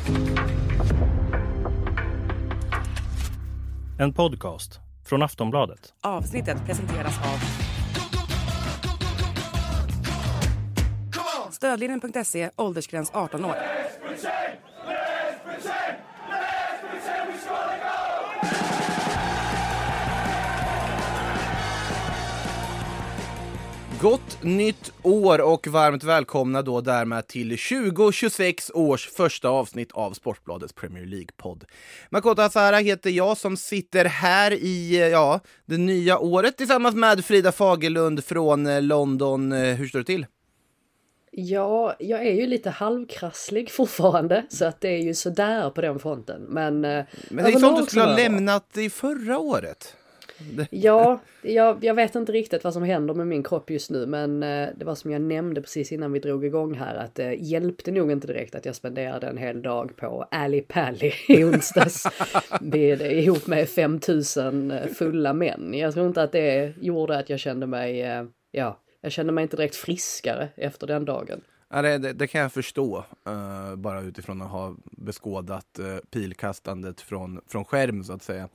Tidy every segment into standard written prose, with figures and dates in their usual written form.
En podcast från Aftonbladet. Avsnittet presenteras av Stödlinjen.se, åldersgräns 18 år. Gott nytt år och varmt välkomna då därmed till 2026 års första avsnitt av Sportbladets Premier League-podd. Makoto Asara heter jag som sitter här i det nya året tillsammans med Frida Fagerlund från London. Hur står det till? Ja, jag är ju lite halvkrasslig fortfarande, så att det är ju sådär på den fronten. Men det är sånt du skulle ha lämnat i förra året. Ja, jag vet inte riktigt vad som händer med min kropp just nu, men det var som jag nämnde precis innan vi drog igång här, att det hjälpte nog inte direkt att jag spenderade en hel dag på Ali Pally i onsdags ihop med 5000 fulla män. Jag tror inte att det gjorde att jag kände mig, jag kände mig inte direkt friskare efter den dagen. Ja, det kan jag förstå, bara utifrån att ha beskådat pilkastandet från skärm så att säga.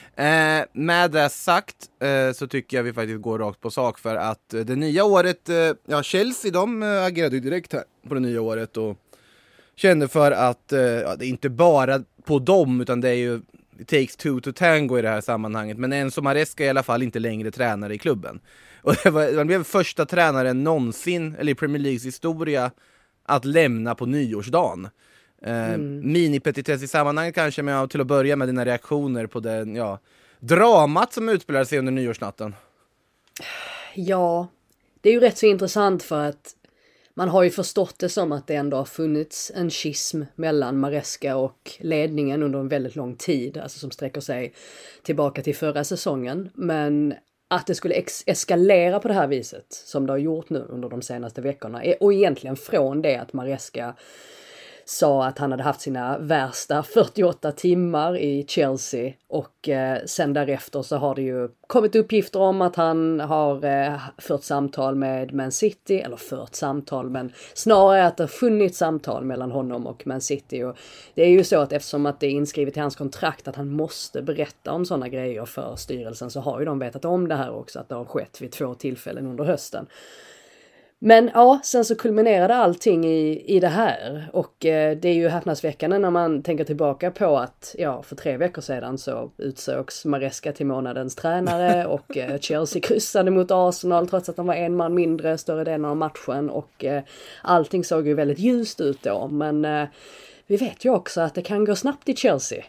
Med det sagt så tycker jag vi faktiskt går rakt på sak, för att det nya året, Chelsea de agerade ju direkt här på det nya året och kände för att det är inte bara på dem, utan det är ju it takes two to tango i det här sammanhanget, men Enzo Maresca är i alla fall inte längre tränare i klubben. Och han blev första tränaren någonsin, eller i Premier Leagues historia, att lämna på nyårsdagen. Mini-petitess i sammanhanget kanske, men till att börja med dina reaktioner på den dramat som utspelade sig under nyårsnatten. Ja, det är ju rätt så intressant, för att man har ju förstått det som att det ändå har funnits en schism mellan Maresca och ledningen under en väldigt lång tid, alltså som sträcker sig tillbaka till förra säsongen, men att det skulle eskalera på det här viset som det har gjort nu under de senaste veckorna, och egentligen från det att Maresca sa att han hade haft sina värsta 48 timmar i Chelsea, och sen därefter så har det ju kommit uppgifter om att han har fört samtal med Man City, eller fört samtal, men snarare att det har funnits samtal mellan honom och Man City, och det är ju så att eftersom att det är inskrivet i hans kontrakt att han måste berätta om sådana grejer för styrelsen, så har ju de vetat om det här också, att det har skett vid 2 tillfällen under hösten. Men ja, sen så kulminerade allting i det här, och det är ju häpnadsväckande när man tänker tillbaka på att för 3 veckor sedan så utsågs Maresca till månadens tränare och Chelsea kryssade mot Arsenal trots att de var en man mindre större delen av matchen, och allting såg ju väldigt ljust ut då, men vi vet ju också att det kan gå snabbt i Chelsea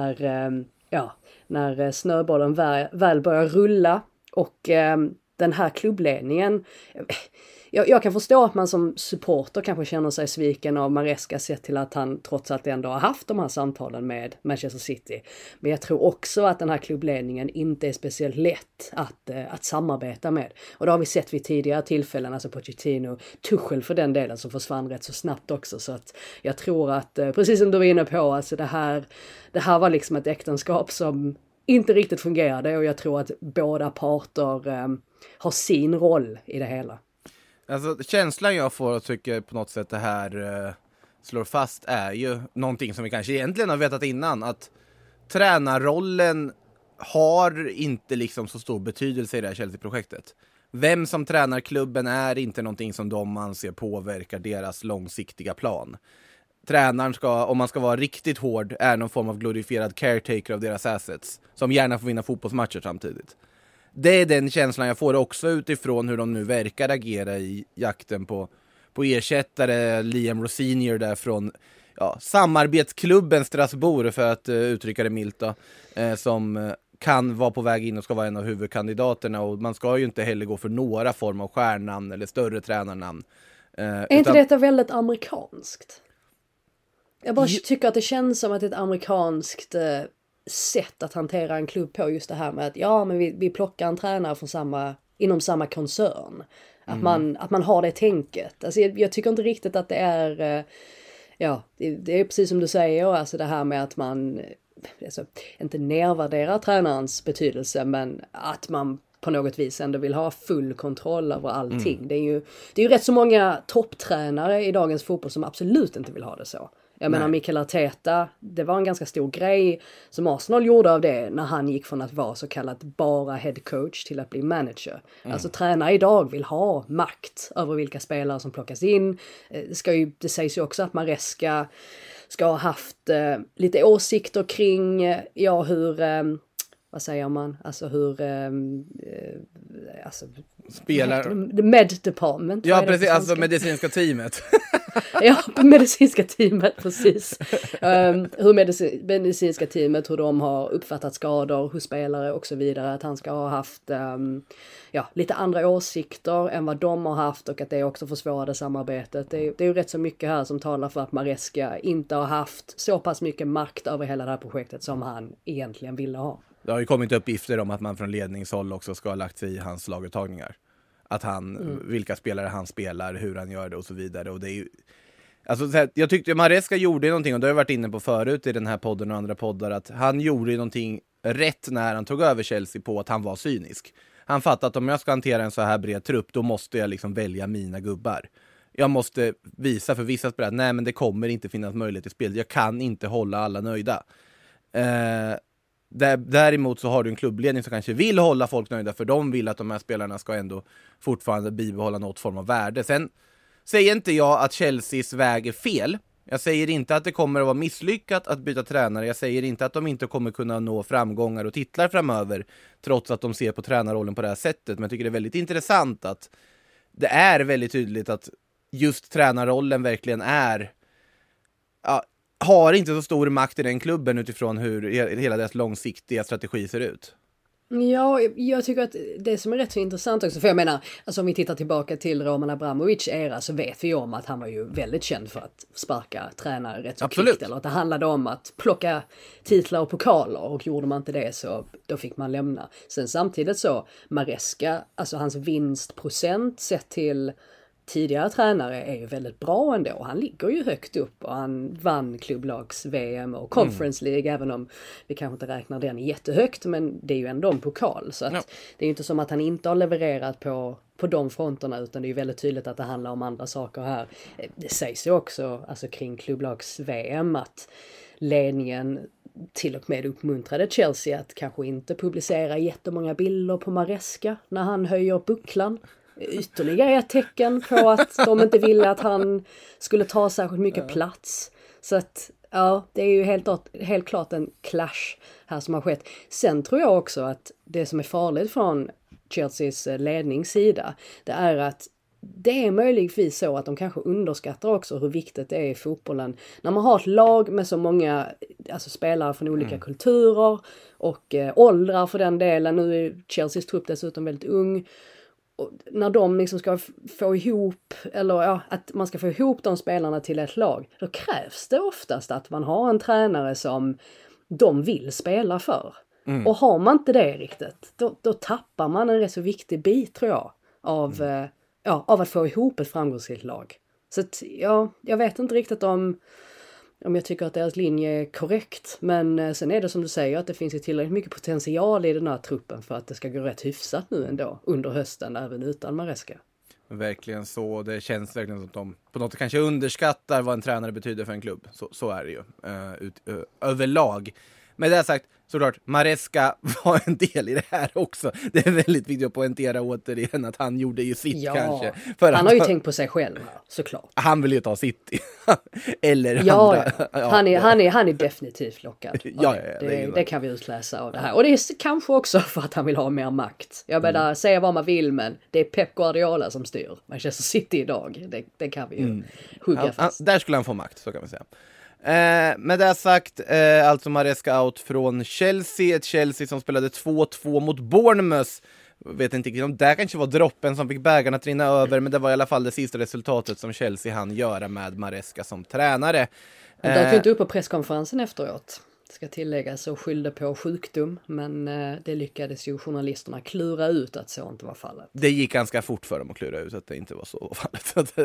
när snöbollen väl börjar rulla, och den här klubbledningen. Jag kan förstå att man som supporter kanske känner sig sviken av Maresca, sett till att han trots allt ändå har haft de här samtalen med Manchester City. Men jag tror också att den här klubbledningen inte är speciellt lätt att samarbeta med. Och det har vi sett vid tidigare tillfällen, alltså Pochettino, Tuchel för den delen, som försvann rätt så snabbt också. Så att jag tror att, precis som du var inne på, alltså det här var liksom ett äktenskap som inte riktigt fungerade, och jag tror att båda parter har sin roll i det hela. Alltså känslan jag får och tycker på något sätt det här slår fast är ju någonting som vi kanske egentligen har vetat innan, att tränarrollen har inte liksom så stor betydelse i det här Chelsea-projektet. Vem som tränar klubben är inte någonting som de anser påverkar deras långsiktiga plan. Tränaren ska, om man ska vara riktigt hård, är någon form av glorifierad caretaker av deras assets, som gärna får vinna fotbollsmatcher samtidigt. Det är den känslan jag får också utifrån hur de nu verkar agera i jakten på ersättare. Liam Rosenior där från samarbetsklubben Strasbourg, för att uttrycka det milt då, som kan vara på väg in och ska vara en av huvudkandidaterna, och man ska ju inte heller gå för några form av stjärnnamn eller större tränarnamn. Är inte detta väldigt amerikanskt? Jag bara tycker att det känns som att det är ett amerikanskt sätt att hantera en klubb på, just det här med att men vi plockar en tränare från inom samma koncern. Att man har det tänket. Alltså jag tycker inte riktigt att det är det är precis som du säger, alltså det här med att man inte nedvärderar tränarens betydelse, men att man på något vis ändå vill ha full kontroll över allting. Det är ju rätt så många topptränare i dagens fotboll som absolut inte vill ha det så. Jag menar Mikel Arteta, det var en ganska stor grej som Arsenal gjorde av det när han gick från att vara så kallat bara head coach till att bli manager. Alltså tränare idag vill ha makt över vilka spelare som plockas in. Det sägs ju också att Maresca ska ha haft lite åsikter kring hur vad säger man? Alltså hur spelar the med department. Ja, precis, alltså medicinska teamet. Ja, medicinska teamet, precis. Hur medicinska teamet, hur de har uppfattat skador hos spelare och så vidare. Att han ska ha haft lite andra åsikter än vad de har haft och att det också försvårade samarbetet. Det är ju rätt så mycket här som talar för att Maresca inte har haft så pass mycket makt över hela det här projektet som han egentligen ville ha. Det har ju kommit uppgifter om att man från ledningshåll också ska ha lagt sig i hans laguttagningar. Att vilka spelare han spelar, hur han gör det och så vidare. Och det är ju, alltså, jag tyckte Maresca gjorde någonting, och det har jag varit inne på förut i den här podden och andra poddar, att han gjorde någonting rätt när han tog över Chelsea på att han var cynisk. Han fattade att om jag ska hantera en så här bred trupp, då måste jag liksom välja mina gubbar. Jag måste visa för vissa spelare att nej, men det kommer inte finnas möjlighet till spel. Jag kan inte hålla alla nöjda. Däremot så har du en klubbledning som kanske vill hålla folk nöjda, för de vill att de här spelarna ska ändå fortfarande bibehålla något form av värde. Sen säger inte jag att Chelseas väg är fel. Jag säger inte att det kommer att vara misslyckat att byta tränare. Jag säger inte att de inte kommer kunna nå framgångar och titlar framöver, trots att de ser på tränarrollen på det här sättet. Men jag tycker det är väldigt intressant att det är väldigt tydligt att just tränarrollen verkligen har inte så stor makt i den klubben utifrån hur hela deras långsiktiga strategi ser ut. Ja, jag tycker att det som är rätt så intressant också, för jag menar, alltså om vi tittar tillbaka till Roman Abramovic era, så vet vi om att han var ju väldigt känd för att sparka tränare rätt så kvickt, eller att det handlade om att plocka titlar och pokaler, och gjorde man inte det så då fick man lämna. Sen samtidigt så, Maresca, alltså hans vinstprocent sett till tidigare tränare är ju väldigt bra ändå. Han ligger ju högt upp och han vann klubblags-VM och Conference League, även om vi kanske inte räknar den jättehögt, men det är ju ändå en pokal. Så att det är ju inte som att han inte har levererat på de fronterna, utan det är ju väldigt tydligt att det handlar om andra saker här. Det sägs ju också alltså kring klubblags-VM att ledningen till och med uppmuntrade Chelsea att kanske inte publicera jättemånga bilder på Maresca när han höjer bucklan. Ytterligare ett tecken på att de inte ville att han skulle ta särskilt mycket plats. Så att det är ju helt klart en clash här som har skett. Sen tror jag också att det som är farligt från Chelseas ledningssida, det är att det är möjligtvis så att de kanske underskattar också hur viktigt det är i fotbollen. När man har ett lag med så många spelare från olika kulturer och åldrar för den delen. Nu är Chelseas trupp dessutom väldigt ung. Och när de liksom ska få ihop, att man ska få ihop de spelarna till ett lag, då krävs det oftast att man har en tränare som de vill spela för. Och har man inte det riktigt, då tappar man en rätt så viktig bit, tror jag, av att få ihop ett framgångsrikt lag. Så att, jag vet inte riktigt om jag tycker att deras linje är korrekt. Men sen är det som du säger, att det finns ju tillräckligt mycket potential i den här truppen för att det ska gå rätt hyfsat nu ändå under hösten, även utan Maresca. Verkligen så. Det känns verkligen som att de på något kanske underskattar vad en tränare betyder för en klubb. Så är det ju överlag. Men det sagt, såklart, Maresca var en del i det här också. Det är väldigt viktigt att poängtera återigen att han gjorde ju sitt kanske. För han har ju tänkt på sig själv, såklart. Han vill ju ta City. Eller andra. Ja. Han är definitivt lockad. Det kan vi utläsa av det här. Och det är kanske också för att han vill ha mer makt. Jag menar, säga vad man vill, men det är Pep Guardiola som styr Manchester City idag. Det kan vi ju hugga fast. Där skulle han få makt, så kan vi säga. Med det sagt, alltså Maresca out från Chelsea. Ett Chelsea som spelade 2-2 mot Bournemouth. Vet inte riktigt om det kanske var droppen som fick bägarna att rinna över, men det var i alla fall det sista resultatet som Chelsea hann göra med Maresca som tränare. De dök inte upp på presskonferensen efteråt, ska tilläggas, och skyllde på sjukdom, men det lyckades ju journalisterna klura ut att så inte var fallet. Det gick ganska fort för dem att klura ut att det inte var så fallet.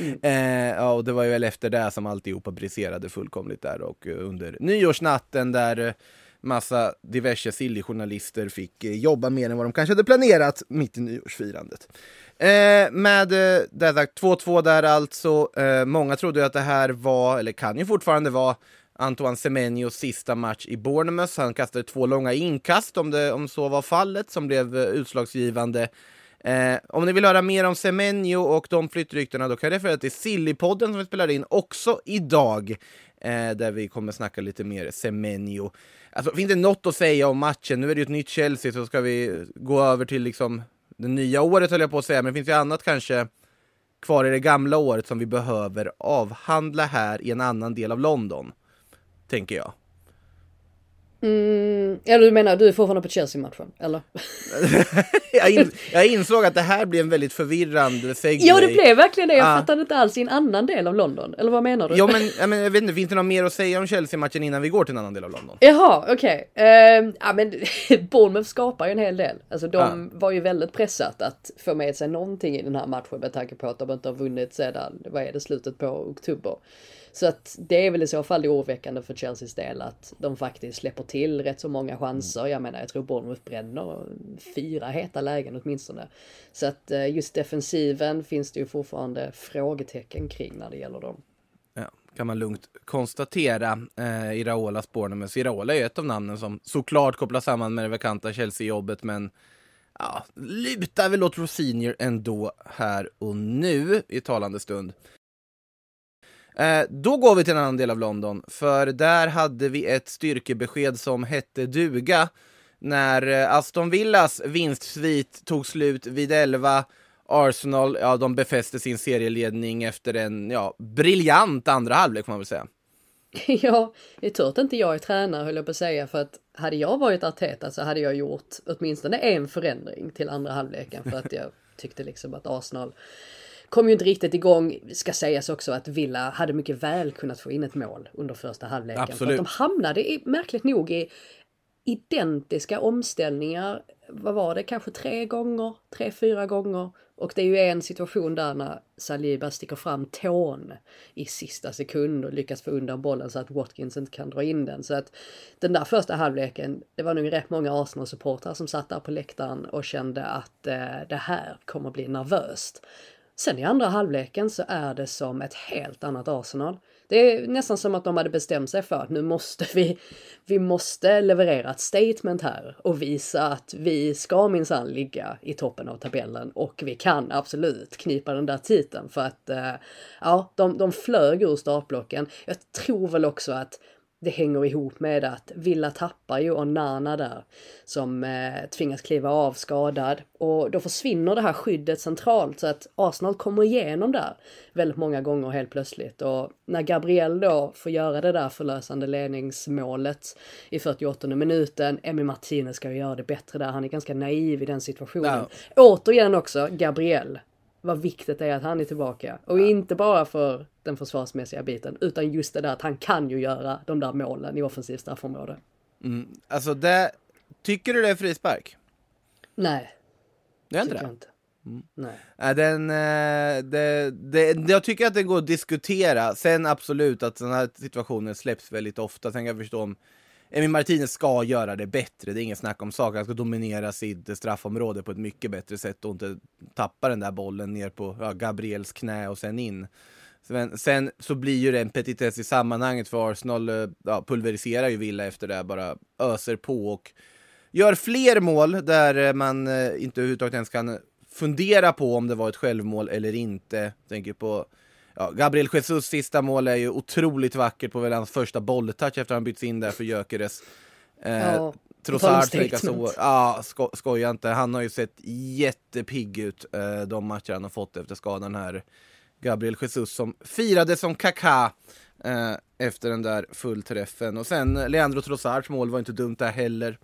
Och det var ju väl efter det som alltihopa briserade fullkomligt där, och under nyårsnatten där massa diverse silly-journalister fick jobba mer än vad de kanske hade planerat mitt i nyårsfirandet. Med det sagt 2-2 där alltså. Många trodde ju att det här var, eller kan ju fortfarande vara, Antoine Semenyos sista match i Bournemouth. Han kastade 2 långa inkast om så var fallet, som blev utslagsgivande. Om ni vill höra mer om Semenyo och de flyttryktena, då kan jag referera till Sillypodden som vi spelar in också idag, där vi kommer snacka lite mer Semenyo. Alltså, finns det något att säga om matchen? Nu är det ju ett nytt Chelsea, så ska vi gå över till liksom det nya året, höll jag på att säga. Men det finns ju annat kanske kvar i det gamla året som vi behöver avhandla här i en annan del av London, tänker jag. Eller du menar, du är fortfarande på Chelsea-matchen, eller? jag insåg att det här blev en väldigt förvirrande segway. Ja, det blev verkligen det. Jag fattade inte alls i en annan del av London. Eller vad menar du? Ja, men jag vet inte, finns det något mer att säga om Chelsea-matchen innan vi går till en annan del av London? Jaha, okej. Ja, men Bournemouth skapar ju en hel del. Alltså de var ju väldigt pressat att få med sig någonting i den här matchen med tanke på att de inte har vunnit sedan, vad är det, slutet på oktober. Så att det är väl i så fall det oroväckande för Chelseas del att de faktiskt släpper till rätt så många chanser. Jag menar, jag tror Bournemouth bränner 4 heta lägen åtminstone. Så att just defensiven finns det ju fortfarande frågetecken kring när det gäller dem. Ja, kan man lugnt konstatera. Iraolas Bournemouth. Iraola är ju ett av namnen som såklart kopplas samman med det vakanta Chelsea-jobbet, men ja, lutar väl åt Rosenior ändå här och nu i talande stund. Då går vi till en annan del av London, för där hade vi ett styrkebesked som hette duga när Aston Villas vinstsvit tog slut vid 11. Arsenal, ja, de befäste sin serieledning efter en briljant andra halvlek, får man väl säga. Ja, det är tur att inte jag är tränare, höll jag på att säga, för att hade jag varit Arteta så hade jag gjort åtminstone en förändring till andra halvleken, för att jag tyckte liksom att Arsenal kom ju inte riktigt igång. Ska sägas också att Villa hade mycket väl kunnat få in ett mål under första halvleken. Absolut. För att de hamnade märkligt nog i identiska omställningar. Vad var det? Kanske 3-4 gånger. Och det är ju en situation där när Saliba sticker fram tån i sista sekund och lyckas få undan bollen så att Watkins inte kan dra in den. Så att den där första halvleken, det var nog rätt många Arsenal-supportrar som satt där på läktaren och kände att det här kommer bli nervöst. Sen i andra halvleken så är det som ett helt annat Arsenal. Det är nästan som att de hade bestämt sig för att nu måste vi måste leverera ett statement här och visa att vi ska minsann ligga i toppen av tabellen och vi kan absolut knipa den där titeln, för att de flög ur startblocken. Jag tror väl också att det hänger ihop med att Villa tappar ju Onana där som tvingas kliva av skadad, och då försvinner det här skyddet centralt, så att Arsenal kommer igenom där väldigt många gånger helt plötsligt. Och när Gabriel då får göra det där förlösande ledningsmålet i 48:e minuten, Emi Martinez ska ju göra det bättre där, han är ganska naiv i den situationen. No. Återigen också Gabriel, vad viktigt det är att han är tillbaka. Och inte bara för den försvarsmässiga biten, utan just det där att han kan ju göra de där målen i offensivt straffområde. Alltså tycker du det är frispark? Nej. Det är inte det? Inte. Nej. Jag tycker att det går att diskutera. Sen absolut att sådana här situationer släpps väldigt ofta. Sen kan jag förstå om Emi Martinez ska göra det bättre. Det är ingen snack om saker. Han ska dominera sitt straffområde på ett mycket bättre sätt och inte tappa den där bollen ner på Gabriels knä och sen in. Sen så blir ju det en petitess i sammanhanget, för Arsenal pulveriserar ju Villa efter det, bara öser på och gör fler mål där man inte överhuvudtaget ens kan fundera på om det var ett självmål eller inte. Jag tänker på Gabriel Jesus sista mål är ju otroligt vackert på väl hans första bolltouch efter han bytts in där för Gyökeres. Trossard skojar inte. Han har ju sett jättepigg ut de matcher han har fått efter skadan här. Gabriel Jesus som firade som Kaká efter den där fullträffen. Och sen Leandro Trossards mål var inte dumt där heller.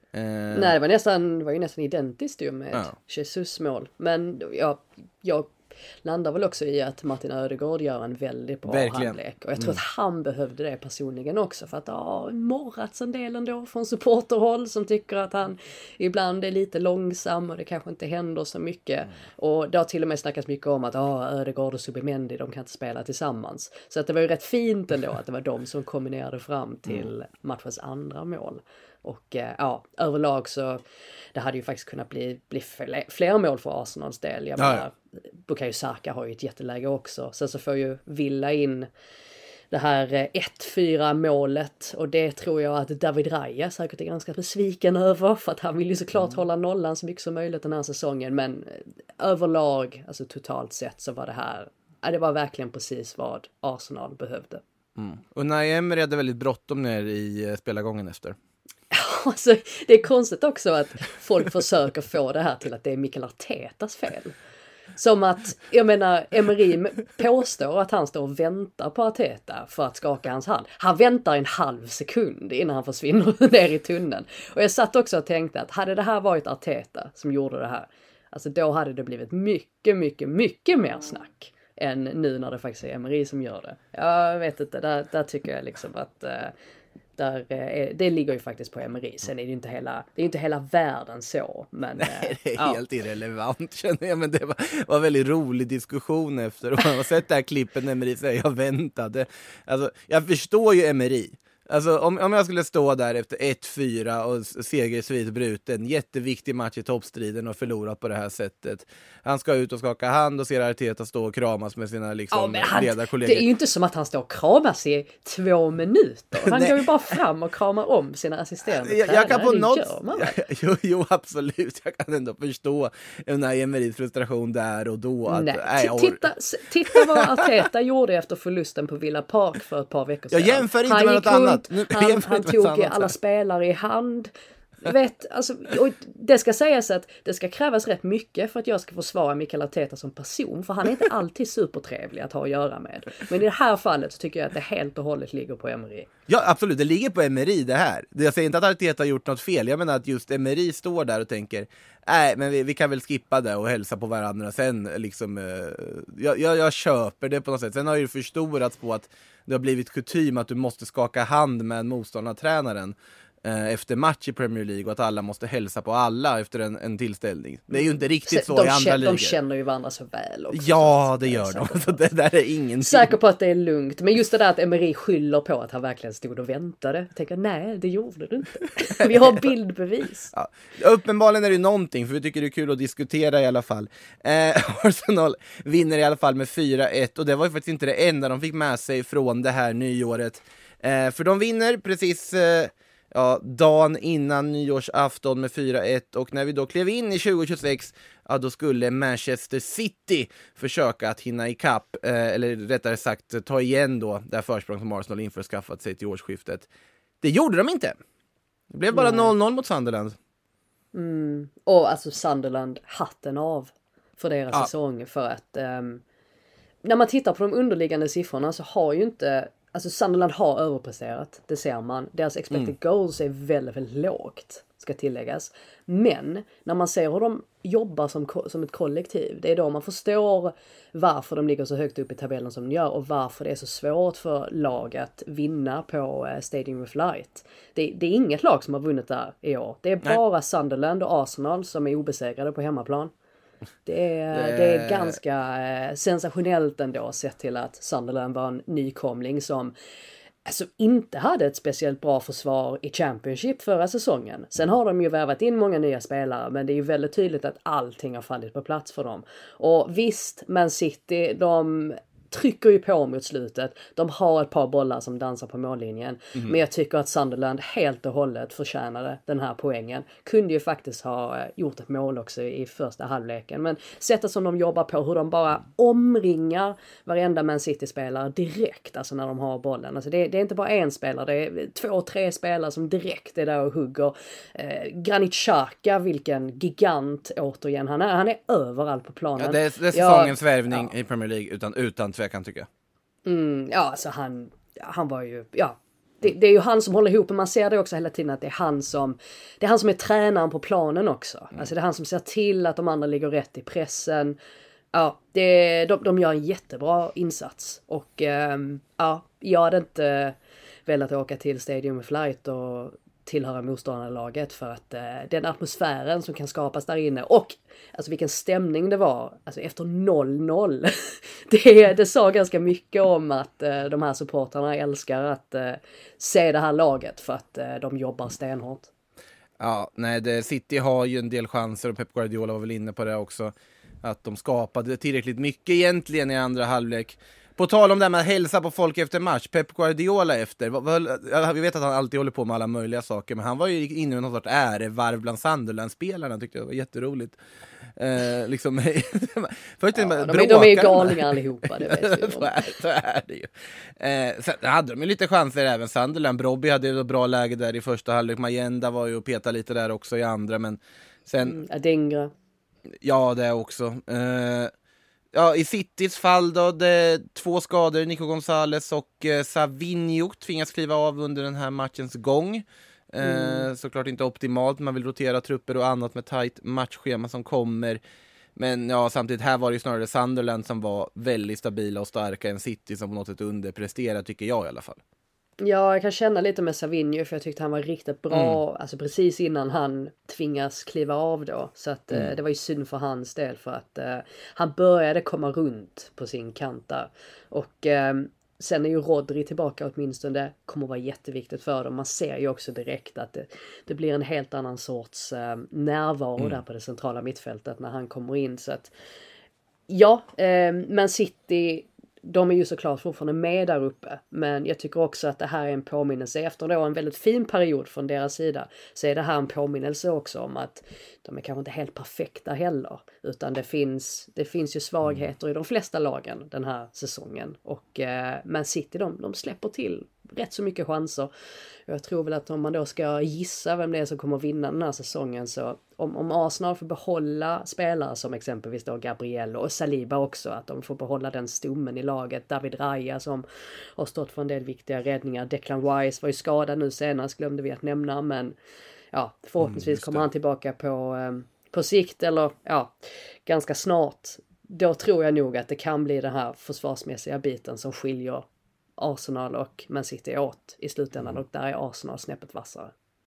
Nej, det var ju nästan identiskt ju med Jesus mål. Men landar väl också i att Martin Ödegaard gör en väldigt bra halvlek. Och jag tror att han behövde det personligen också. För att morrats en del ändå från supporterhåll som tycker att han ibland är lite långsam och det kanske inte händer så mycket. Och det har till och med snackats mycket om att Ödegaard och Subimendi, de kan inte spela tillsammans. Så att det var ju rätt fint ändå att det var de som kombinerade fram till matchens andra mål. Och överlag så det hade ju faktiskt kunnat bli fler mål för Arsenals del. Jag menar, Bukayo Saka har ju ett jätteläge också. Sen så får ju Villa in det här 1-4 målet och det tror jag att David Raya säkert är ganska besviken över, för att han vill ju såklart hålla nollan så mycket som möjligt den här säsongen, men överlag, alltså totalt sett, så var det här, det var verkligen precis vad Arsenal behövde. Och Unai Emery hade väldigt bråttom ner i spelargången efter. Alltså, det är konstigt också att folk försöker få det här till att det är Mikel Artetas fel. Som att, jag menar, Emery påstår att han står och väntar på Arteta för att skaka hans hand. Han väntar en halv sekund innan han försvinner ner i tunneln. Och jag satt också och tänkte att hade det här varit Arteta som gjorde det här, alltså då hade det blivit mycket, mycket, mycket mer snack än nu när det faktiskt är Emery som gör det. Jag vet inte, där tycker jag liksom att det ligger ju faktiskt på Emery. Sen är det ju inte hela världen så. Men, nej, det är helt irrelevant, känner jag. Men det var en väldigt rolig diskussion efter. Och man har sett det här klippet när Emery säger jag väntade. Alltså, jag förstår ju Emery. Alltså om jag skulle stå där efter 1-4 och segersvis bruten, jätteviktig match i toppstriden och förlora på det här sättet. Han ska ut och skaka hand och ser Arteta stå och kramas med sina ledarkollegor. Det är ju inte som att han står och kramas i 2 minuter. Han går ju bara fram och kramar om sina assistenter. Jag kan på något... Jo, absolut. Jag kan ändå förstå Unai Emerys frustration där och då. Att, titta vad Arteta gjorde efter förlusten på Villa Park för ett par veckor sedan. Jag jämför inte med något annat. Han tog alla spelare i hand. Alltså, och det ska sägas att det ska krävas rätt mycket för att jag ska försvara Mikel Arteta som person, för han är inte alltid supertrevlig att ha att göra med. Men i det här fallet så tycker jag att det helt och hållet ligger på Emery. Ja, absolut, det ligger på Emery det här. Jag säger inte att Arteta har gjort något fel, jag menar att just Emery står där och tänker nej, men vi kan väl skippa det och hälsa på varandra sen liksom, jag köper det på något sätt. Sen har ju förstorats på att det har blivit kutym att du måste skaka hand med motståndartränaren efter match i Premier League och att alla måste hälsa på alla efter en tillställning. Det är ju inte riktigt så i andra ligor. De känner ju varandra så väl också. Ja, det gör de. Så det där är ingenting. Säker på att det är lugnt. Men just det där att Emery skyller på att han verkligen stod och väntade. Jag tänker, nej, det gjorde du inte. Vi har bildbevis. Ja. Uppenbarligen är det någonting, för vi tycker det är kul att diskutera i alla fall. Arsenal vinner i alla fall med 4-1 och det var ju faktiskt inte det enda de fick med sig från det här nyåret. För de vinner precis... dagen innan nyårsafton med 4-1 och när vi då klev in i 2026 då skulle Manchester City försöka att hinna ikapp eller rättare sagt ta igen då det här försprång som Arsenal införskaffat sig till årsskiftet. Det gjorde de inte. Det blev bara 0-0 mot Sunderland. Och alltså Sunderland, hatten av för deras säsong, för att när man tittar på de underliggande siffrorna så har ju inte, alltså Sunderland har överpresterat, det ser man. Deras expected goals är väldigt, väldigt lågt, ska tilläggas. Men när man ser hur de jobbar som ett kollektiv, det är då man förstår varför de ligger så högt upp i tabellen som de gör och varför det är så svårt för lag att vinna på Stadium of Light. Det är inget lag som har vunnit där i år. Det är bara Sunderland och Arsenal som är obesegrade på hemmaplan. Det är ganska sensationellt ändå, sett till att Sunderland var en nykomling som alltså inte hade ett speciellt bra försvar i Championship förra säsongen. Sen har de ju värvat in många nya spelare, men det är ju väldigt tydligt att allting har fallit på plats för dem. Och visst, Man City, de trycker ju på mot slutet. De har ett par bollar som dansar på mållinjen. Men jag tycker att Sunderland helt och hållet förtjänade den här poängen. Kunde ju faktiskt ha gjort ett mål också i första halvleken. Men sättet som de jobbar på, hur de bara omringar varenda Man City-spelare direkt, alltså när de har bollen. Alltså det är inte bara en spelare, det är 2-3 spelare som direkt är där och hugger. Granit Xhaka, vilken gigant återigen han är. Han är överallt på planen. Ja, det är säsongens värvning i Premier League utan tvekan, tycker jag. Alltså han var ju, det är ju han som håller ihop, men man ser det också hela tiden att det är han som är tränaren på planen också. Alltså det är han som ser till att de andra ligger rätt i pressen. Ja, de gör en jättebra insats. Och ja, jag hade inte velat åka till Stadium of Light och tillhöra motståndarlaget för att den atmosfären som kan skapas där inne och alltså vilken stämning det var alltså efter 0-0 det sa ganska mycket om att de här supportarna älskar att se det här laget för att de jobbar stenhårt. Ja, nej, City har ju en del chanser och Pep Guardiola var väl inne på det också, att de skapade tillräckligt mycket egentligen i andra halvlek. På tal om det här med att hälsa på folk efter match, Pep Guardiola efter, vi vet att han alltid håller på med alla möjliga saker, men han var ju inne i något sorts ärevarv bland Sunderland-spelarna, tyckte jag var jätteroligt. Liksom, de är ju galningar allihopa, det vet vi. Så är det ju. Sen hade de ju lite chanser även Sunderland. Brobby hade ju ett bra läge där i första halvlek, Magenda var ju och petade lite där också i andra, men sen... Adengra. Ja, det också. Ja, i Citys fall då, det 2 skador, Nico Gonzalez och Savinho tvingas kliva av under den här matchens gång. Såklart inte optimalt, man vill rotera trupper och annat med tajt matchschema som kommer. Men ja, samtidigt här var det ju snarare Sunderland som var väldigt stabila och starka än City som på något sätt underpresterade, tycker jag i alla fall. Ja, jag kan känna lite med Savinho för jag tyckte han var riktigt bra alltså precis innan han tvingas kliva av då. Så att det var ju synd för hans del för att han började komma runt på sin kant där. Och sen är ju Rodri tillbaka åtminstone. Det kommer vara jätteviktigt för dem. Man ser ju också direkt att det blir en helt annan sorts närvaro där på det centrala mittfältet när han kommer in. Så att ja, Man City... De är ju såklart fortfarande med där uppe. Men jag tycker också att det här är en påminnelse. Efter då en väldigt fin period från deras sida så är det här en påminnelse också om att de är kanske inte helt perfekta heller. Utan det finns ju svagheter i de flesta lagen den här säsongen. Och Man City de släpper till rätt så mycket chanser. Jag tror väl att om man då ska gissa vem det är som kommer vinna den här säsongen så om Arsenal får behålla spelare som exempelvis då Gabriel och Saliba också, att de får behålla den stommen i laget. David Raya som har stått för en del viktiga räddningar. Declan Rice var ju skadad nu senast, glömde vi att nämna, men ja, förhoppningsvis kommer han tillbaka på sikt eller ja, ganska snart. Då tror jag nog att det kan bli den här försvarsmässiga biten som skiljer Arsenal och Man City åt i slutändan och där är Arsenal snäppet vassare.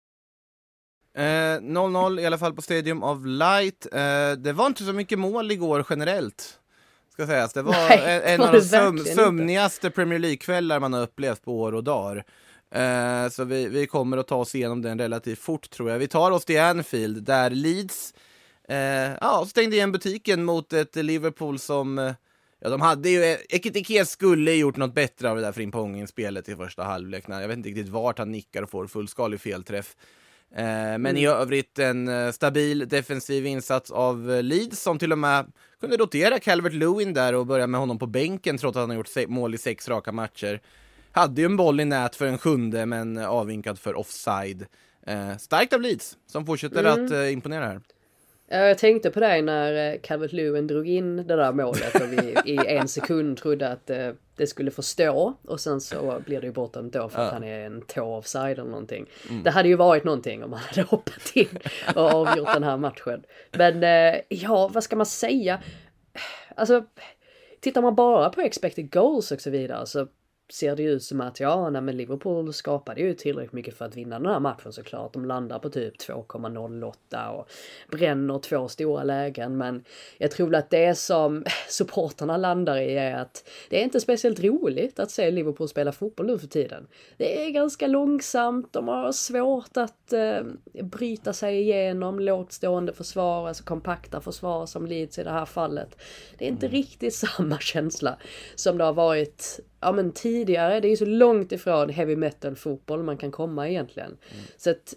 0-0 i alla fall på Stadium of Light. Det var inte så mycket mål igår generellt, ska sägas. Det var en av de sömnigaste Premier League-kvällar man har upplevt på år och dagar. Så vi kommer att ta oss igenom den relativt fort, tror jag. Vi tar oss till Anfield där Leeds stängde igen butiken mot ett Liverpool som... Ja, de hade ju... Ekitike skulle gjort något bättre av det där Frimpong-spelet i första halvlek. Jag vet inte riktigt vart han nickar och får fullskalig felträff. Men i övrigt en stabil defensiv insats av Leeds som till och med kunde rotera Calvert-Lewin där och börja med honom på bänken trots att han har gjort mål i 6 raka matcher. Hade ju en boll i nät för en 7:e men avvinkad för offside. Starkt av Leeds som fortsätter att imponera här. Jag tänkte på dig när Calvert-Lewin drog in det där målet och vi i en sekund trodde att det skulle få stå och sen så blir det ju bortom då för att han är en tå offside eller någonting. Det hade ju varit någonting om han hade hoppat in och avgjort den här matchen. Men ja, vad ska man säga? Alltså, tittar man bara på expected goals och så vidare så ser det ut som att men Liverpool skapade ju tillräckligt mycket för att vinna den här matchen såklart. De landar på typ 2,08 och bränner 2 stora lägen. Men jag tror att det som supporterna landar i är att det är inte speciellt roligt att se Liverpool spela fotboll nu för tiden. Det är ganska långsamt. De har svårt att bryta sig igenom lågtstående försvar, alltså kompakta försvar som Leeds i det här fallet. Det är inte riktigt samma känsla som det har varit men tidigare. Det är ju så långt ifrån heavy metal fotboll man kan komma egentligen. Så att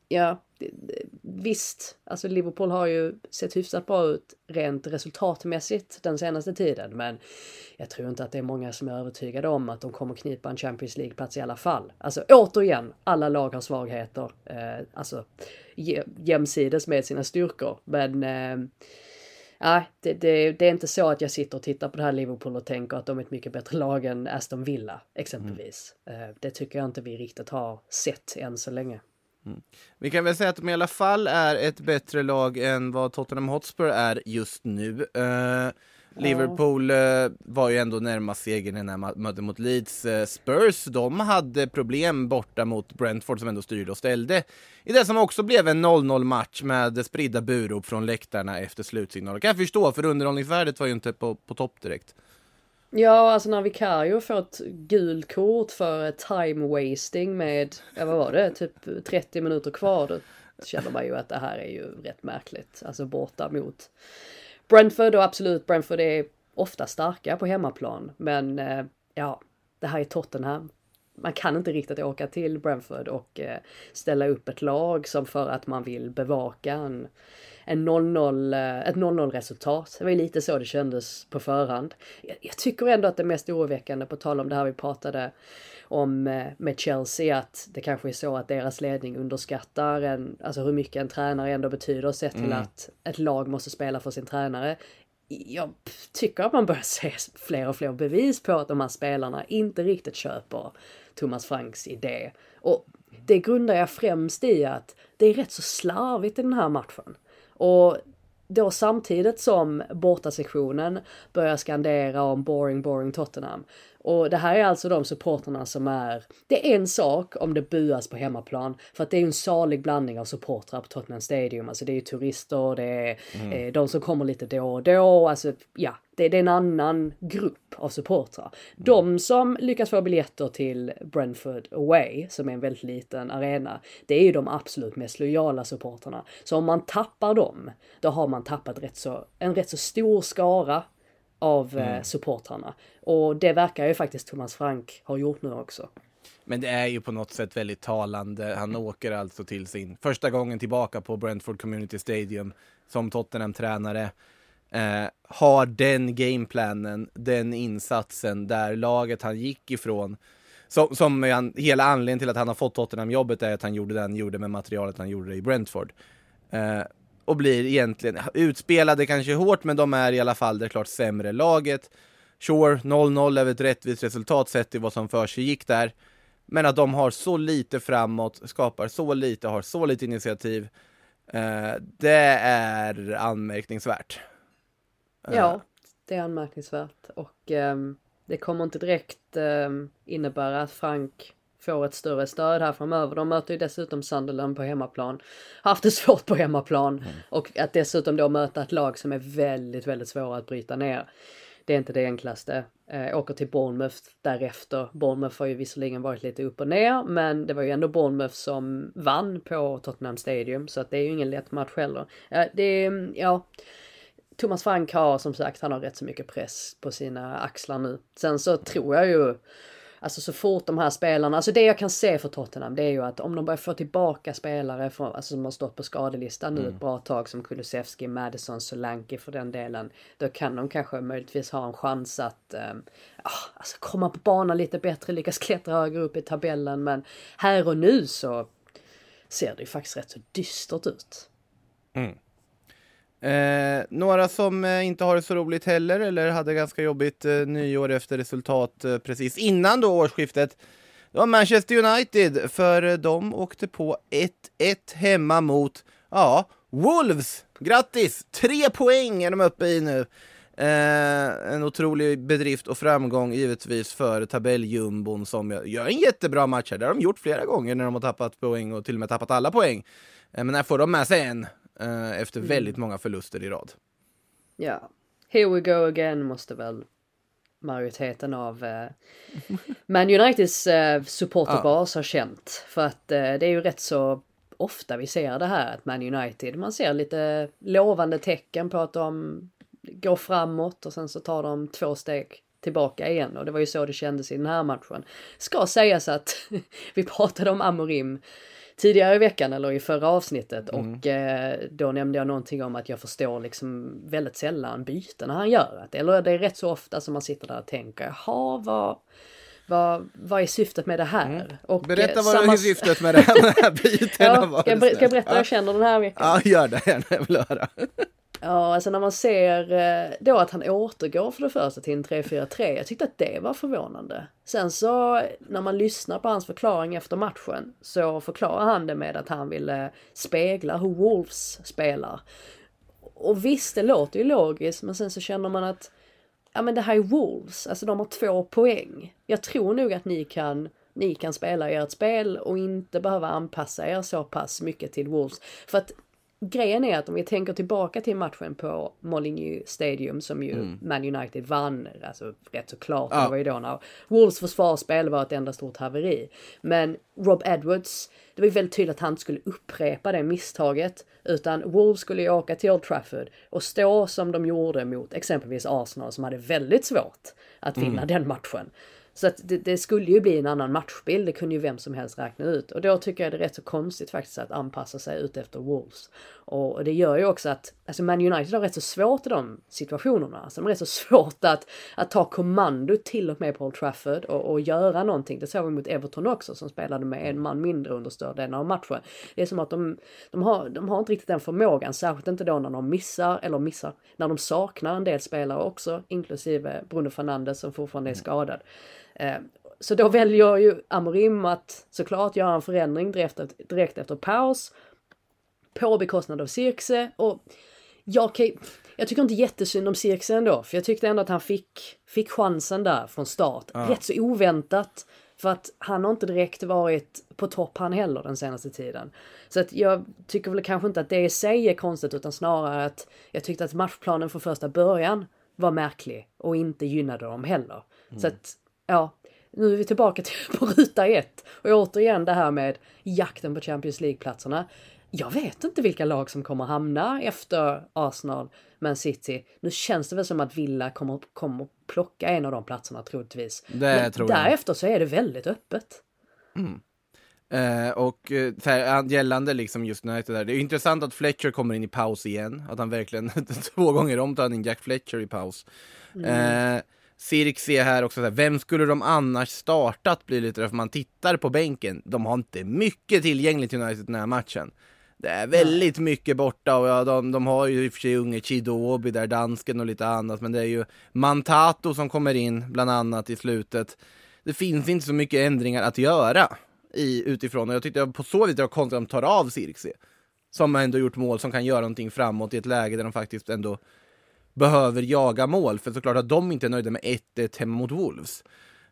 visst, alltså Liverpool har ju sett hyfsat bra ut rent resultatmässigt den senaste tiden, men jag tror inte att det är många som är övertygade om att de kommer knipa en Champions League-plats i alla fall. Alltså återigen, alla lag har svagheter, alltså jämsides med sina styrkor, men det är inte så att jag sitter och tittar på det här Liverpool och tänker att de är ett mycket bättre lag än Aston Villa exempelvis. Det tycker jag inte vi riktigt har sett än så länge. Vi kan väl säga att de i alla fall är ett bättre lag än vad Tottenham Hotspur är just nu. Liverpool var ju ändå närmast segern i den här mötet mot Leeds. Spurs, de hade problem borta mot Brentford som ändå styrde och ställde. I det som också blev en 0-0 match med spridda burop från läktarna efter slutsignal. Kan jag förstå, för underhållningsvärdet var ju inte på topp direkt. Ja, alltså när Vicario får ett gult kort för time wasting med, vad var det, typ 30 minuter kvar, då känner man ju att det här är ju rätt märkligt. Alltså borta mot Brentford, och absolut, Brentford är ofta starka på hemmaplan. Men ja, det här är Tottenham. Man kan inte riktigt åka till Brentford och ställa upp ett lag som för att man vill bevaka ett 0-0 resultat. Det var ju lite så det kändes på förhand. Jag tycker ändå att det mest oroväckande, på tal om det här vi pratade om med Chelsea, att det kanske är så att deras ledning underskattar alltså hur mycket en tränare ändå betyder, sett till att ett lag måste spela för sin tränare. Jag tycker att man börjar se fler och fler bevis på att de här spelarna inte riktigt köper Thomas Franks idé. Och det grundar jag främst i att det är rätt så slarvigt i den här matchen. Och då samtidigt som bortasektionen börjar skandera om boring Tottenham. Och det här är alltså de supporterna som är... Det är en sak om det buas på hemmaplan. För att det är en salig blandning av supportrar på Tottenham Stadium. Alltså det är ju turister, det är de som kommer lite då och då. Alltså ja, det är en annan grupp av supportrar. De som lyckas få biljetter till Brentford Away, som är en väldigt liten arena, det är ju de absolut mest lojala supporterna. Så om man tappar dem, då har man tappat en rätt så stor skara av supportrarna. Och det verkar ju faktiskt Thomas Frank ha gjort nu också. Men det är ju på något sätt väldigt talande. Han åker alltså till sin första gången tillbaka på Brentford Community Stadium som Tottenham-tränare. Har den gameplanen, den insatsen där laget han gick ifrån. Hela anledningen till att han har fått Tottenham-jobbet är att han gjorde det han gjorde med materialet han gjorde i Brentford. Och blir egentligen utspelade kanske hårt, men de är i alla fall det klart sämre laget. Sure, 0-0 är ett rättvist resultat sett i vad som för sig gick där. Men att de har så lite framåt, skapar så lite, har så lite initiativ. Det är anmärkningsvärt. Ja, det är anmärkningsvärt. Och det kommer inte direkt innebära att Frank får ett större stöd här framöver. De möter ju dessutom Sunderland på hemmaplan. Haft det svårt på hemmaplan. Och att dessutom då möta ett lag som är väldigt, väldigt svåra att bryta ner. Det är inte det enklaste. Åker till Bournemouth därefter. Bournemouth har ju visserligen varit lite upp och ner, men det var ju ändå Bournemouth som vann på Tottenham Stadium. Så att det är ju ingen lätt match heller. Thomas Frank har som sagt, han har rätt så mycket press på sina axlar nu. Sen så tror jag ju, alltså så fort de här spelarna, alltså det jag kan se för Tottenham, det är ju att om de börjar få tillbaka spelare som har stått på skadelistan nu ett bra tag, som Kulusevski, Maddison, Solanke för den delen, då kan de kanske möjligtvis ha en chans att komma på banan lite bättre, lyckas klättra högre upp i tabellen. Men här och nu så ser det ju faktiskt rätt så dystert ut. Några som inte har det så roligt heller, eller hade ganska jobbigt nyår efter resultat precis innan då årsskiftet, det var Manchester United, för de åkte på 1-1 hemma mot Wolves. Grattis! 3 poäng är de uppe i nu. En otrolig bedrift och framgång givetvis för tabelljumbon, som gör en jättebra match här. Det har de gjort flera gånger när de har tappat poäng och till och med tappat alla poäng. Men här får de med sig en efter väldigt många förluster i rad. Ja, here we go again måste väl majoriteten av Man Uniteds supporterbas har känt. För att det är ju rätt så ofta vi ser det här, att Man United, man ser lite lovande tecken på att de går framåt och sen så tar de 2 steg tillbaka igen. Och det var ju så det kändes i den här matchen. Ska sägas att vi pratade om Amorim tidigare i veckan eller i förra avsnittet, och då nämnde jag någonting om att jag förstår liksom väldigt sällan byten när han gör det. Eller det är rätt så ofta som man sitter där och tänker, vad är syftet med det här? Och berätta vad är syftet med det här byten. Ska jag berätta vad jag känner den här veckan? Ja, gör det gärna, jag vill höra. Ja, alltså när man ser då att han återgår för det första till en 3-4-3, jag tyckte att det var förvånande. Sen så när man lyssnar på hans förklaring efter matchen, så förklarar han det med att han ville spegla hur Wolves spelar. Och visst, det låter ju logiskt, men sen så känner man att ja men det här är Wolves, alltså de har 2 poäng. Jag tror nog att ni kan spela ert spel och inte behöva anpassa er så pass mycket till Wolves. För att grejen är att om vi tänker tillbaka till matchen på Molineux Stadium som ju Man United vann, alltså rätt så klart, det var ju då när Wolves försvarsspel var ett enda stort haveri. Men Rob Edwards, det var ju väldigt tydligt att han skulle upprepa det misstaget, utan Wolves skulle ju åka till Old Trafford och stå som de gjorde mot exempelvis Arsenal som hade väldigt svårt att vinna den matchen. Så att det skulle ju bli en annan matchbild, det kunde ju vem som helst räkna ut. Och då tycker jag det är rätt så konstigt faktiskt att anpassa sig ut efter Wolves. Och det gör ju också att alltså Man United har rätt så svårt i de situationerna. Alltså de är rätt så svårt att ta kommando till och med på Old Trafford och göra någonting. Det såg vi mot Everton också som spelade med en man mindre under större delen av matchen. Det är som att de har inte riktigt den förmågan, särskilt inte då när de missar, när de saknar en del spelare också, inklusive Bruno Fernandes som fortfarande är skadad. Så då väljer ju Amorim att såklart göra en förändring direkt efter paus på bekostnad av Zirkzee, och jag tycker inte jättesynd om Zirkzee ändå, för jag tyckte ändå att han fick chansen där från start, rätt så oväntat, för att han har inte direkt varit på topp han heller den senaste tiden. Så att jag tycker väl kanske inte att det i sig är konstigt, utan snarare att jag tyckte att matchplanen från första början var märklig och inte gynnade dem heller. Så att ja, nu är vi tillbaka på ruta 1. Och återigen det här med jakten på Champions League-platserna. Jag vet inte vilka lag som kommer hamna efter Arsenal, Man City. Nu känns det väl som att Villa kommer plocka en av de platserna troligtvis. Men därefter så är det väldigt öppet. Och gällande liksom just United där, det är intressant att Fletcher kommer in i paus igen. Att han verkligen 2 gånger om tar in Jack Fletcher i paus. Zirkzee här också, vem skulle de annars startat, blir lite där, för man tittar på bänken. De har inte mycket tillgängligt till United den här matchen. Det är väldigt mycket borta, och de har ju i och för sig unge Chidobi där, dansken och lite annat, men det är ju Mantato som kommer in bland annat i slutet. Det finns inte så mycket ändringar att göra utifrån, och jag tyckte på så vis det var konstigt att de tar av Zirkzee, som har ändå gjort mål, som kan göra någonting framåt i ett läge där de faktiskt ändå behöver jaga mål, för såklart att de inte är nöjda med 1-1 hemma mot Wolves.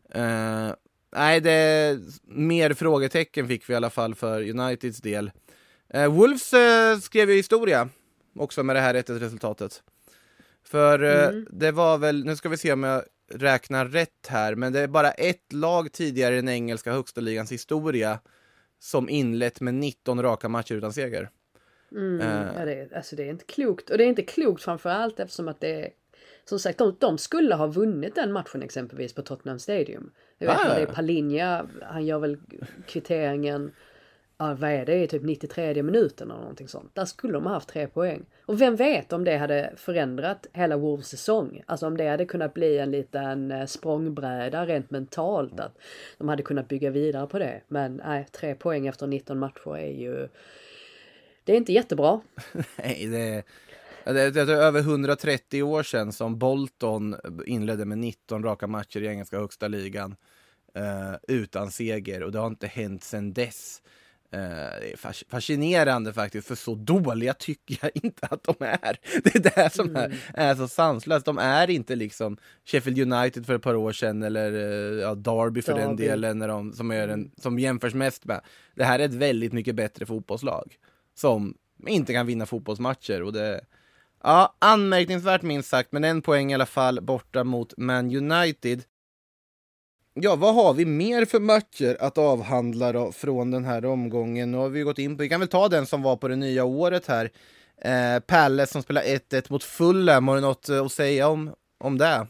Nej, mer frågetecken fick vi i alla fall för Uniteds del. Wolves skrev ju historia också med det här 1-1-resultatet. För det var väl, nu ska vi se om jag räknar rätt här, men det är bara ett lag tidigare i den engelska högsta ligans historia som inlett med 19 raka matcher utan seger. Ja, det är inte klokt. Och det är inte klokt framförallt eftersom att det är, som sagt, de skulle ha vunnit den matchen exempelvis på Tottenham Stadium. Jag vet inte, det är Palinja, han gör väl kvitteringen, vad är det, typ 93 minuten eller någonting sånt. Där skulle de ha haft 3 poäng. Och vem vet om det hade förändrat hela Wolves säsong. Alltså om det hade kunnat bli en liten språngbräda rent mentalt, att de hade kunnat bygga vidare på det. Men nej, 3 poäng efter 19 matcher är ju, det är inte jättebra. Nej, det är över 130 år sedan som Bolton inledde med 19 raka matcher i engelska högsta ligan utan seger, och det har inte hänt sedan dess. Det är fascinerande faktiskt, för så dåliga tycker jag inte att de är. Det är det som är så sanslöst. De är inte liksom Sheffield United för ett par år sedan, eller Derby för den delen, när de, som jämförs mest med. Det här är ett väldigt mycket bättre fotbollslag som inte kan vinna fotbollsmatcher, och det anmärkningsvärt minst sagt, men 1 poäng i alla fall borta mot Man United. Ja, vad har vi mer för matcher att avhandla då från den här omgången? Nu har vi gått in på, vi kan väl ta den som var på det nya året här. Palace som spelar 1-1 mot Fulham. Har du något att säga om det?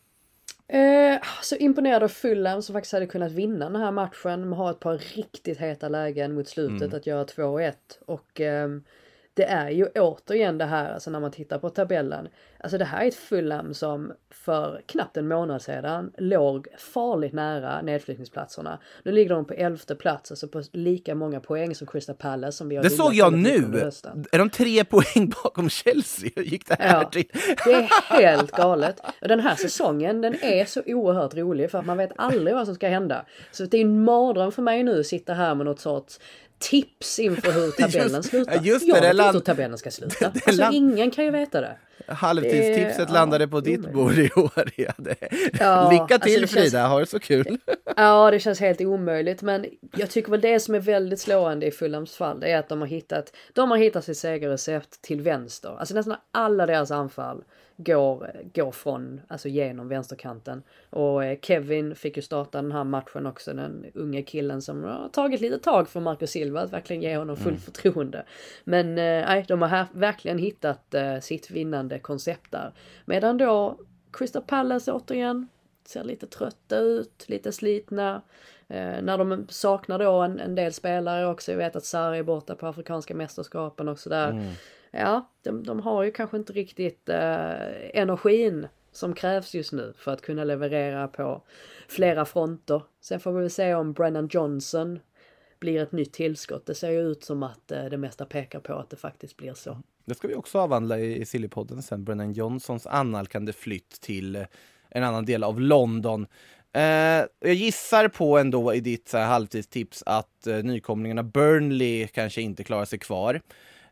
Så imponerad av Fulham som faktiskt hade kunnat vinna den här matchen. De har ett par riktigt heta lägen mot slutet att göra 2-1. Och det är ju återigen det här, alltså när man tittar på tabellen. Alltså det här är ett Fulham som för knappt en månad sedan låg farligt nära nedflyttningsplatserna. Nu ligger de på 11:e plats, alltså på lika många poäng som Crystal Palace som vi har. Det såg jag nu! Är de 3 poäng bakom Chelsea? Gick det här till? Det är helt galet. Och den här säsongen, den är så oerhört rolig, för att man vet aldrig vad som ska hända. Så det är en mardröm för mig nu att sitta här med något sorts tips inför hur tabellen slutar. Just jag det, vet inte hur tabellen ska sluta. Ingen kan ju veta det. Halvtidstipset landade på ditt bord i år. Ja, lycka till alltså Frida, ha det så kul. Ja, det känns helt omöjligt, men jag tycker väl det som är väldigt slående i Fulhams fall, det är att de har hittat sitt segerrecept till vänster. Alltså nästan alla deras anfall går från, alltså genom vänsterkanten. Och Kevin fick ju starta den här matchen också, den unge killen som har tagit lite tag för Marcus Silva att verkligen ge honom full förtroende. Men de har verkligen hittat sitt vinnande koncept där. Medan då Crystal Palace återigen ser lite trötta ut, lite slitna. När de saknar då en del spelare också. Jag vet att Sarri är borta på afrikanska mästerskapen och sådär. Ja, de har ju kanske inte riktigt energin som krävs just nu för att kunna leverera på flera fronter. Sen får vi väl se om Brennan Johnson blir ett nytt tillskott. Det ser ju ut som att det mesta pekar på att det faktiskt blir så. Det ska vi också avhandla i Sillypodden sen. Brennan Johnsons annalkande flytt till en annan del av London. Jag gissar på ändå i ditt halvtidstips att nykomlingarna Burnley kanske inte klarar sig kvar.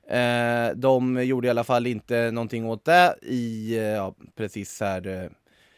De gjorde i alla fall inte någonting åt det i precis här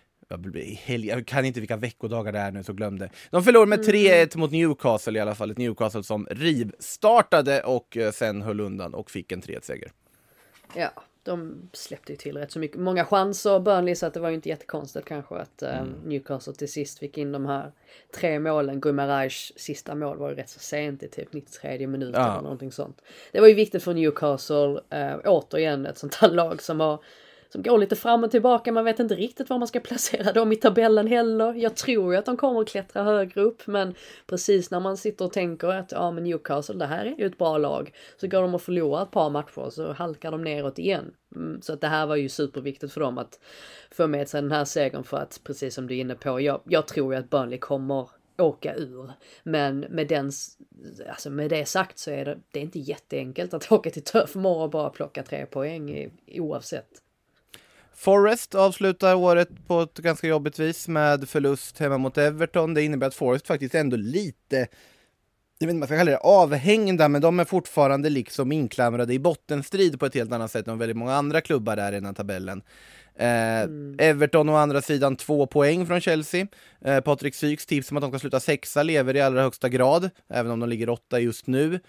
jag kan inte vilka veckodagar det är nu, så glömde. De förlorade med 3-1 mot Newcastle i alla fall. Ett Newcastle som rivstartade och sen höll undan och fick en 3-1-seger. Ja, de släppte ju till rätt så mycket. Många chanser Burnley, så att det var ju inte jättekonstigt kanske att Newcastle till sist fick in de här 3 målen. Guimarães sista mål var ju rätt så sent i typ 93 minuter eller någonting sånt. Det var ju viktigt för Newcastle, återigen ett sånt här lag som går lite fram och tillbaka. Man vet inte riktigt var man ska placera dem i tabellen heller. Jag tror ju att de kommer att klättra högre upp, men precis när man sitter och tänker att men Newcastle, det här är ju ett bra lag, så går de och förlorar ett par matcher så halkar de neråt igen. Så att det här var ju superviktigt för dem att få med sig den här segern, för att precis som du är inne på, jag tror ju att Burnley kommer åka ur. Men med det sagt så är det är inte jätteenkelt att åka till Turf Moor och bara plocka 3 poäng oavsett. Forest avslutar året på ett ganska jobbigt vis med förlust hemma mot Everton. Det innebär att Forest faktiskt ändå lite, jag vet inte vad man ska kalla det, avhängda, men de är fortfarande liksom inklamrade i bottenstrid på ett helt annat sätt än väldigt många andra klubbar där i den här tabellen. Everton å andra sidan 2 poäng från Chelsea. Patrik Syks tips om att de kan sluta 6:a lever i allra högsta grad, även om de ligger 8 just nu.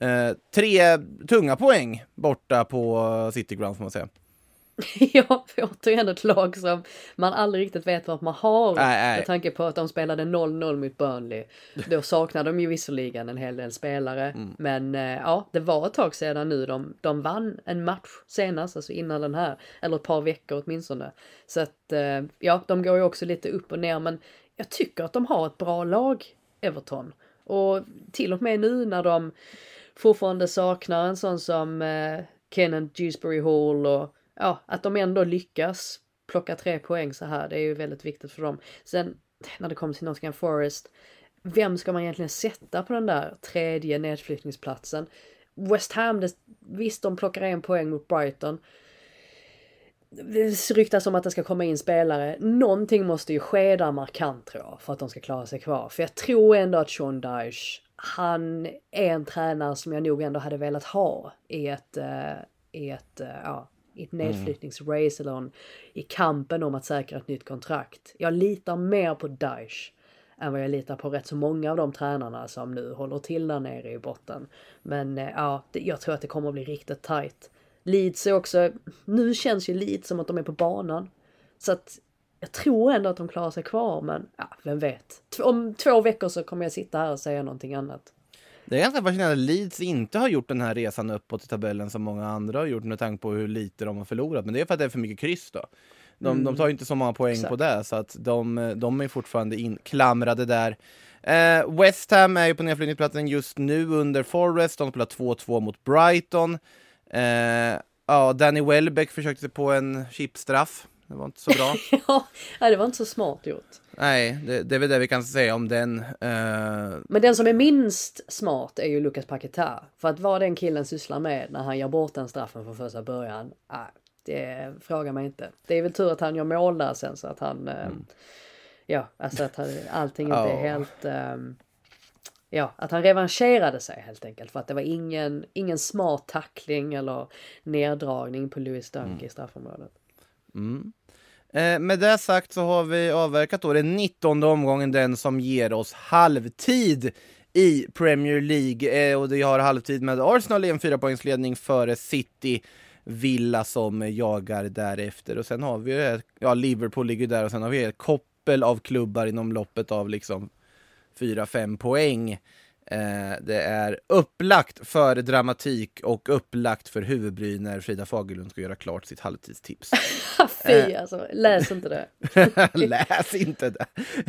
3 tunga poäng borta på City Ground får man säga. Ja, för återigen ett lag som man aldrig riktigt vet vad man har. Med tanke på att de spelade 0-0 mot Burnley. Då saknade de ju visserligen en hel del spelare. Men det var ett tag sedan nu. De vann en match senast, alltså innan den här. Eller ett par veckor åtminstone. Så att de går ju också lite upp och ner. Men jag tycker att de har ett bra lag, Everton. Och till och med nu när de fortfarande saknar en sån som Kenan Dewsbury Hall och att de ändå lyckas plocka 3 poäng så här, det är ju väldigt viktigt för dem. Sen när det kommer till Nottingham Forest, vem ska man egentligen sätta på den där 3:e nedflyttningsplatsen? West Ham, visst de plockar 1 poäng mot Brighton. Det ryktas om att det ska komma in spelare. Någonting måste ju ske där markant, tror jag, för att de ska klara sig kvar. För jag tror ändå att Sean Dyche, han är en tränare som jag nog ändå hade velat ha i ett nedflyttningsrace eller i kampen om att säkra ett nytt kontrakt. Jag litar mer på Dyche än vad jag litar på rätt så många av de tränarna som nu håller till där nere i botten. Men jag tror att det kommer att bli riktigt tajt. Leeds är också, nu känns ju Leeds som att de är på banan. Så att jag tror ändå att de klarar sig kvar, men vem vet. Om 2 veckor så kommer jag sitta här och säga någonting annat. Det är ganska fascinerande att Leeds inte har gjort den här resan uppåt i tabellen som många andra har gjort med tanke på hur lite de har förlorat. Men det är för att det är för mycket kryss då. De tar ju inte så många poäng på det, så att de är fortfarande inklamrade där. West Ham är ju på nedflyttningsplatsen just nu under Forest. De spelar 2-2 mot Brighton. Danny Welbeck försökte sig på en chipstraff. Det var inte så bra. Ja, det var inte så smart gjort. Nej, det är väl det vi kan säga om den. Men den som är minst smart är ju Lucas Paquetá. För att vad den killen sysslar med när han gör bort den straffen från första början, det frågar man inte. Det är väl tur att han gör mål där sen, så att han... alltså att allting inte är helt... att han revanscherade sig helt enkelt. För att det var ingen smart tackling eller neddragning på Louis Dunk i straffområdet. Med det sagt så har vi avverkat då den 19:e omgången, den som ger oss halvtid i Premier League. Och det har halvtid med Arsenal i en 4-poängsledning före City, Villa som jagar därefter. Och sen har vi Liverpool ligger där och sen har vi ett koppel av klubbar inom loppet av liksom 4-5 poäng. Det är upplagt för dramatik och upplagt för huvudbry när Frida Fagerlund ska göra klart sitt halvtidstips. Fy alltså, läs inte det. Läs inte det.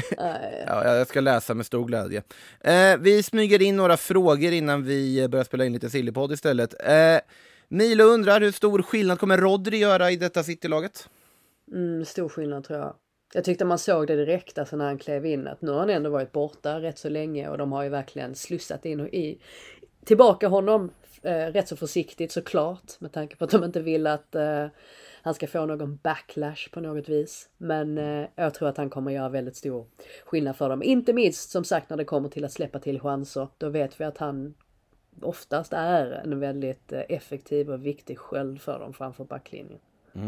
Jag ska läsa med stor glädje. Vi smyger in några frågor innan vi börjar spela in lite Sillypodd istället. Milo undrar hur stor skillnad kommer Rodri göra i detta City-laget? Stor skillnad tror jag. Jag tyckte man såg det direkt alltså när han klev in att nu har han ändå varit borta rätt så länge och de har ju verkligen slussat in tillbaka honom rätt så försiktigt såklart med tanke på att de inte vill att han ska få någon backlash på något vis. Men jag tror att han kommer göra väldigt stor skillnad för dem. Inte minst som sagt när det kommer till att släppa till chanser. Då vet vi att han oftast är en väldigt effektiv och viktig sköld för dem framför backlinjen.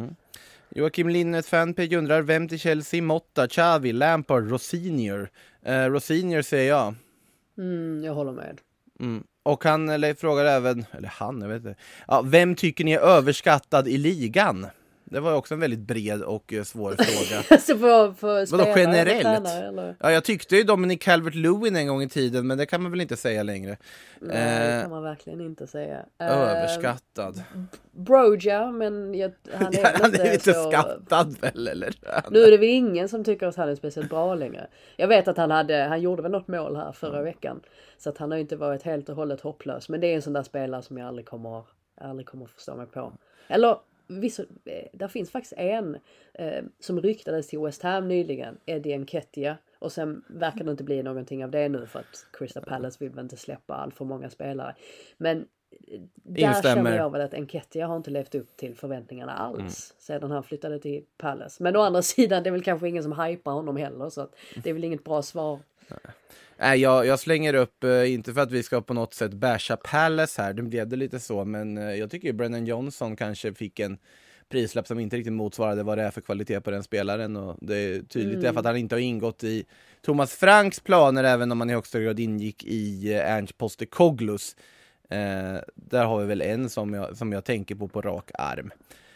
Joakim Linnet fanpage undrar vem till Chelsea? Motta, Xavi, Lampard, Rosinior. Rosinior säger jag. Jag håller med. Och han frågar även, jag vet inte. Ja, vem tycker ni är överskattad i ligan? Det var ju också en väldigt bred och svår fråga. Så för vadå generellt? Tränare, eller? Ja, jag tyckte ju Dominic Calvert-Lewin en gång i tiden, men det kan man väl inte säga längre. Nej, det kan man verkligen inte säga. Överskattad. Broja, men han är inte så skattad väl, eller? Nu är det väl ingen som tycker att han är speciellt bra längre. Jag vet att han gjorde väl något mål här förra veckan. Så att han har inte varit helt och hållet hopplös. Men det är en sån där spelare som jag aldrig kommer förstå mig på. Eller där finns faktiskt en som ryktades till West Ham nyligen, Eddie Nketiah, och sen verkar det inte bli någonting av det nu för att Crystal Palace vill inte släppa allt för många spelare. Men där känner jag väl att Nketiah har inte levt upp till förväntningarna alls sedan han flyttade till Palace. Men å andra sidan, det är väl kanske ingen som hypar honom heller, så att det är väl inget bra svar. Nej, jag slänger upp, inte för att vi ska på något sätt basha Palace här, det blev det lite så, men jag tycker ju Brennan Johnson kanske fick en prislapp som inte riktigt motsvarade vad det är för kvalitet på den spelaren, och det är tydligt därför att han inte har ingått i Thomas Franks planer, även om han i högsta grad ingick i Ernst Postecoglou's. Där har vi väl en som jag tänker på rak arm.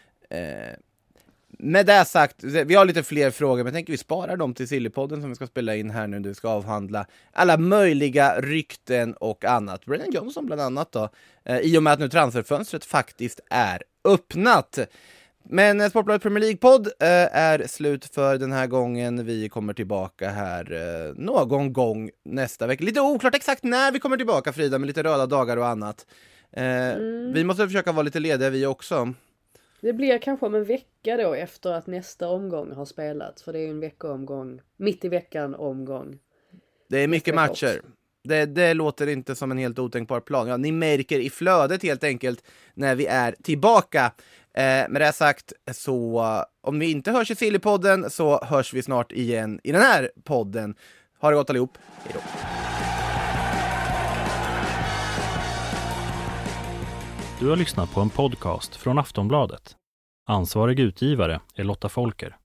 Med det sagt, vi har lite fler frågor, men jag tänker vi sparar dem till Sillypodden som vi ska spela in här nu. Vi ska avhandla alla möjliga rykten och annat. Brennan Johnson bland annat då, i och med att nu transferfönstret faktiskt är öppnat. Men Sportbladet Premier League-podd är slut för den här gången. Vi kommer tillbaka här någon gång nästa vecka. Lite oklart exakt när vi kommer tillbaka, Frida, med lite röda dagar och annat. Vi måste försöka vara lite lediga vi också. Det blir kanske om en vecka då efter att nästa omgång har spelats. För det är ju en veckoomgång, mitt i veckan omgång. Det är mycket matcher. Det låter inte som en helt otänkbar plan. Ja, ni märker i flödet helt enkelt när vi är tillbaka. Med det sagt, så om vi inte hörs i Sillypodden så hörs vi snart igen i den här podden. Ha det gott allihop. Hej då. Du har lyssnat på en podcast från Aftonbladet. Ansvarig utgivare är Lotta Folker.